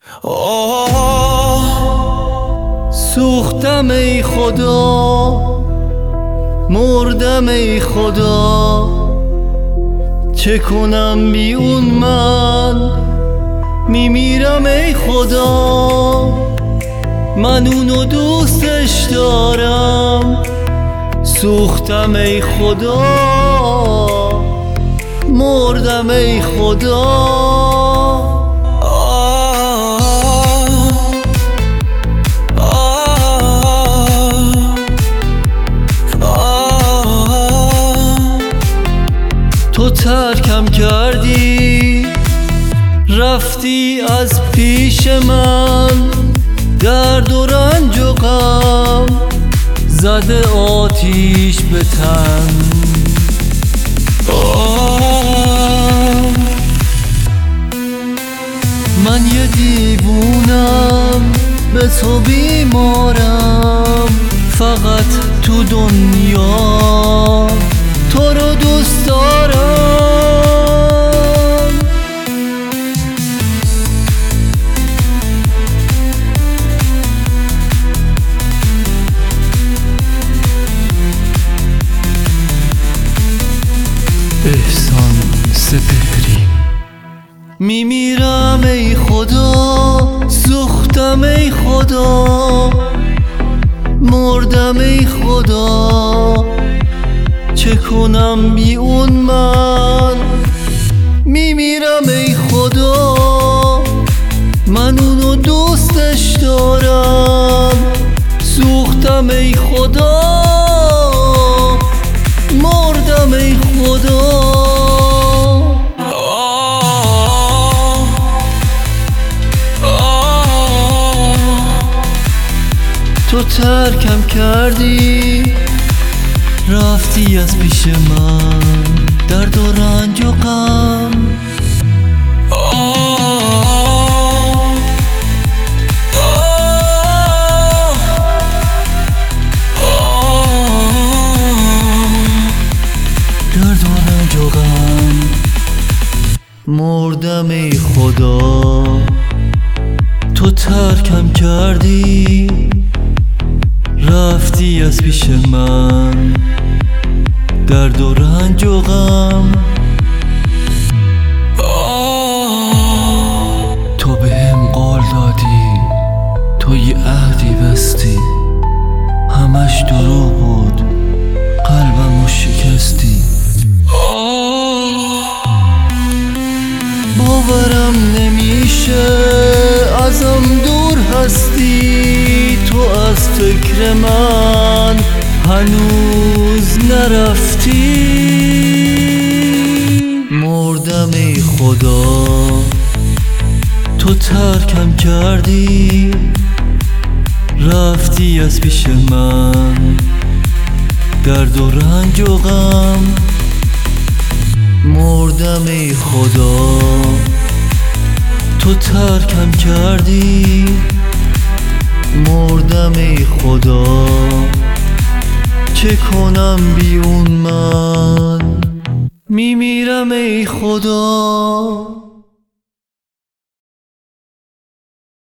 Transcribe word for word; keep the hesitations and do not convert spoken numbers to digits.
سوختم ای خدا، مردم ای خدا، چه کنم بی اون من میمیرم ای خدا. من اونو دوستش دارم، سوختم ای خدا، مردم ای خدا. تو ترکم کردی، رفتی از پیش من، درد و رنج و غم زده آتیش به تن. من یه دیوونم، به تو بیمارم، فقط تو دنیا تو رو دوست دارم. احسان سپهری. میمیرم ای خدا، سوختم ای خدا، مردم ای خدا، چه کنم بی اون من میمیرم ای خدا. من اونو دوستش دارم، سوختم ای خدا، مردم ای خدا. تو ترکم کردی، رفتی از پیش من، درد و رنج و غم. درد و رنج و غم، مردم ای خدا. تو ترکم کردی، رفتی از پیش من، درد و رنج و غم. تو بهم قول دادی، تو یه عهدی بستی، همش دروغ بود، قلبمو شکستی. باورم نمیشه ازم دور هستی، تو از فکر من هنوز نرفتی. مردم ای خدا، تو ترکم کردی، رفتی از پیش من، درد و رنج و غم. مردم ای خدا، تو ترکم کردی، مردم ای خدا، چه کنم بی اون من میمیرم ای خدا.